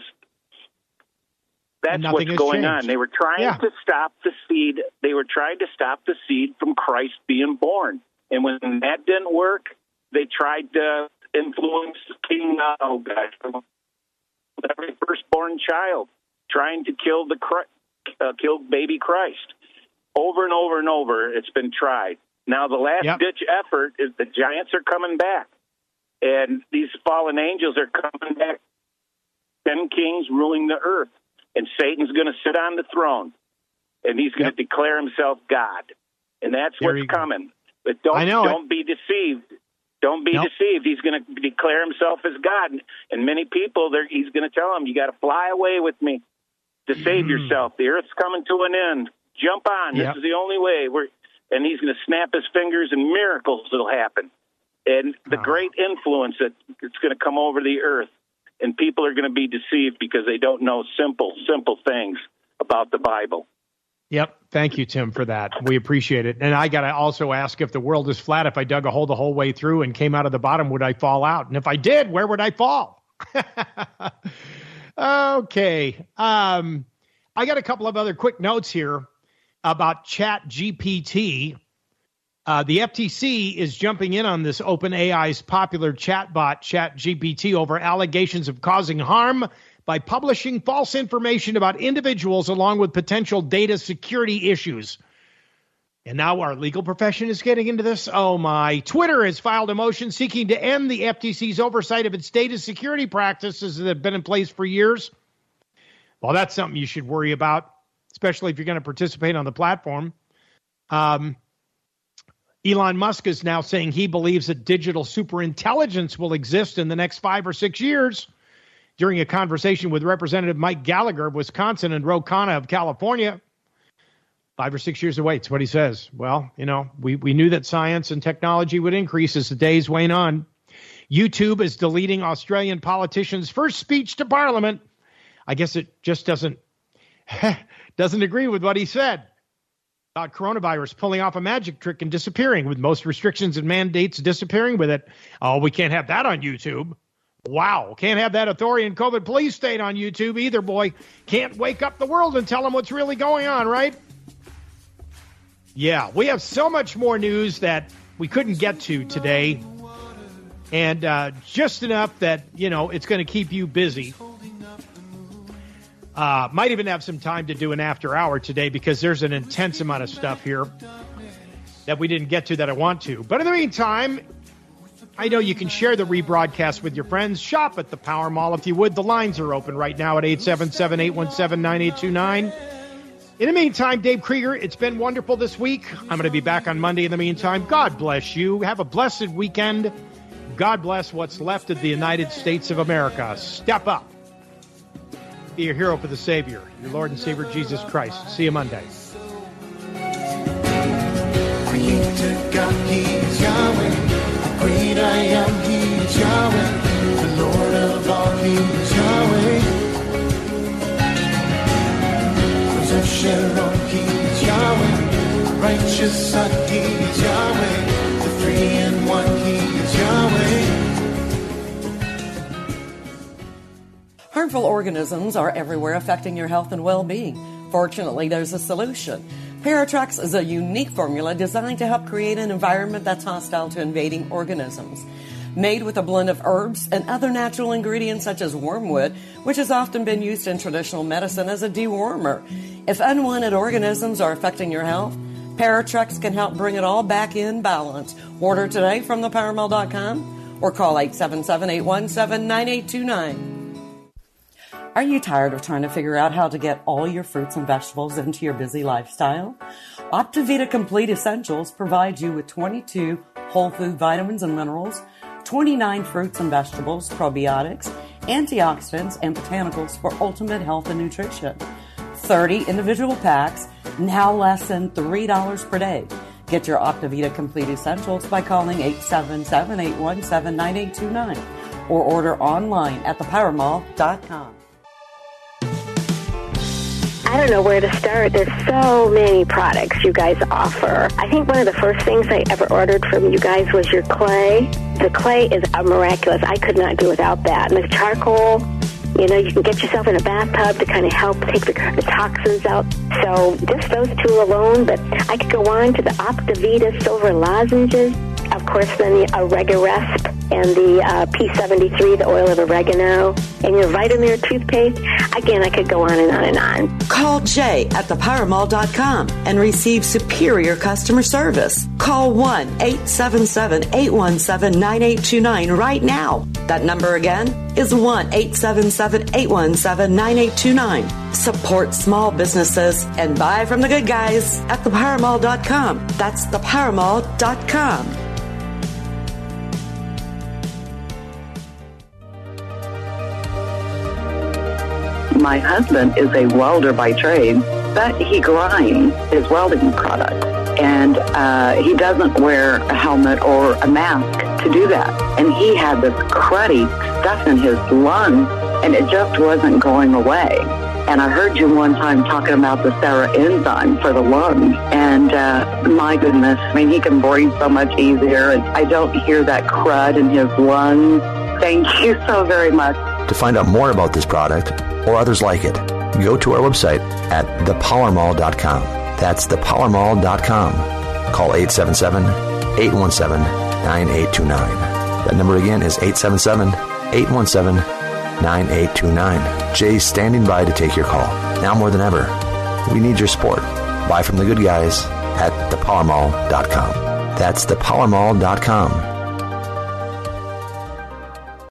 That's what's going on. They were trying to stop the seed. They were trying to stop the seed from Christ being born, and when that didn't work, they tried to influence King every firstborn child, trying to kill kill baby Christ. Over and over and over, it's been tried. Now, the last-ditch effort is the giants are coming back, and these fallen angels are coming back. 10 kings ruling the earth, and Satan's going to sit on the throne, and he's going to declare himself God, and that's what's coming. But don't be deceived. Don't be deceived. He's going to declare himself as God, and many people, he's going to tell them, you got to fly away with me to save yourself. The earth's coming to an end. Jump on. This is the only way. And he's going to snap his fingers and miracles will happen. And the great influence that's going to come over the earth. And people are going to be deceived because they don't know simple things about the Bible. Yep. Thank you, Tim, for that. We appreciate it. And I got to also ask, if the world is flat, if I dug a hole the whole way through and came out of the bottom, would I fall out? And if I did, where would I fall? Okay. I got a couple of other quick notes here about ChatGPT. The FTC is jumping in on this OpenAI's popular chatbot, ChatGPT, over allegations of causing harm by publishing false information about individuals along with potential data security issues. And now our legal profession is getting into this. Oh, my. Twitter has filed a motion seeking to end the FTC's oversight of its data security practices that have been in place for years. Well, that's something you should worry about, especially if you're going to participate on the platform. Elon Musk is now saying he believes that digital superintelligence will exist in the next 5 or 6 years. During a conversation with Representative Mike Gallagher of Wisconsin and Ro Khanna of California, 5 or 6 years away. It's what he says. Well, we knew that science and technology would increase as the days wane on. YouTube is deleting Australian politician's first speech to Parliament. I guess it just doesn't agree with what he said about coronavirus pulling off a magic trick and disappearing, with most restrictions and mandates disappearing with it. Oh, we can't have that on YouTube. Wow. Can't have that authoritarian COVID police state on YouTube either, boy. Can't wake up the world and tell them what's really going on, right? Yeah, we have so much more news that we couldn't get to today. And just enough that, it's going to keep you busy. Might even have some time to do an after hour today because there's an intense amount of stuff here that we didn't get to that I want to. But in the meantime, I know you can share the rebroadcast with your friends. Shop at the Power Mall if you would. The lines are open right now at 877-817-9829. In the meantime, Dave Krieger, it's been wonderful this week. I'm going to be back on Monday in the meantime. God bless you. Have a blessed weekend. God bless what's left of the United States of America. Step up. Be a hero for the Savior, your Lord and Savior Jesus Christ. See you Monday. Creator God, He is Yahweh. The great I am, He is Yahweh. The Lord of all, He is Yahweh. Rose of Sharon, He is Yahweh. Righteous Son, He is Yahweh. The 3-in-1, He is Yahweh. Harmful organisms are everywhere, affecting your health and well-being. Fortunately, there's a solution. Paratrex is a unique formula designed to help create an environment that's hostile to invading organisms. Made with a blend of herbs and other natural ingredients such as wormwood, which has often been used in traditional medicine as a dewormer. If unwanted organisms are affecting your health, Paratrex can help bring it all back in balance. Order today from thepowermall.com or call 877-817-9829. Are you tired of trying to figure out how to get all your fruits and vegetables into your busy lifestyle? Optivita Complete Essentials provides you with 22 whole food vitamins and minerals, 29 fruits and vegetables, probiotics, antioxidants, and botanicals for ultimate health and nutrition. 30 individual packs, now less than $3 per day. Get your Optivita Complete Essentials by calling 877-817-9829 or order online at thepowermall.com. I don't know where to start. There's so many products you guys offer. I think one of the first things I ever ordered from you guys was your clay. The clay is miraculous. I could not do without that. And the charcoal, you can get yourself in a bathtub to kind of help take the toxins out. So just those two alone, but I could go on to the Optivita silver lozenges. Of course, then the Oregarest and the P73, the oil of oregano, and your Vitamir toothpaste. Again, I could go on and on and on. Call Jay at thepowermall.com and receive superior customer service. Call 1-877-817-9829 right now. That number again is 1-877-817-9829. Support small businesses and buy from the good guys at thepowermall.com. That's thepowermall.com. My husband is a welder by trade, but he grinds his welding product. And he doesn't wear a helmet or a mask to do that. And he had this cruddy stuff in his lungs, and it just wasn't going away. And I heard you one time talking about the Sarah enzyme for the lungs. And my goodness, he can breathe so much easier. And I don't hear that crud in his lungs. Thank you so very much. To find out more about this product or others like it, go to our website at thepowermall.com. That's thepowermall.com. Call 877-817-9829. That number again is 877-817-9829. Jay's standing by to take your call. Now more than ever, we need your support. Buy from the good guys at thepowermall.com. That's thepowermall.com.